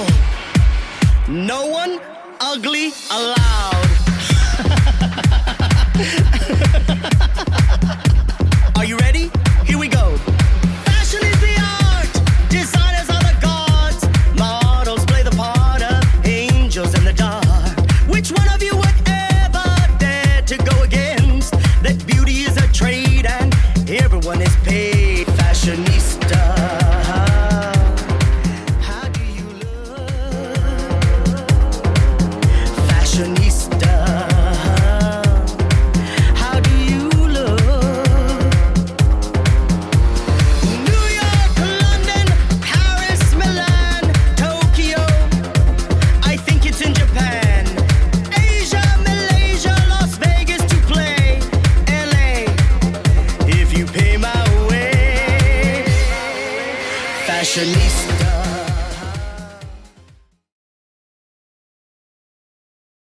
No one ugly allowed. Are you ready? Here we go. Fashion is the art. Designers are the gods. Models play the part of angels in the dark. Which one of you would ever dare to go against that beauty is a trade and everyone is paid? Fashionista. How do you look? Fashionista. How do you look? New York, London, Paris, Milan, Tokyo. I think it's in Japan. Asia, Malaysia, Las Vegas to play. LA, if you pay my way. Fashionista.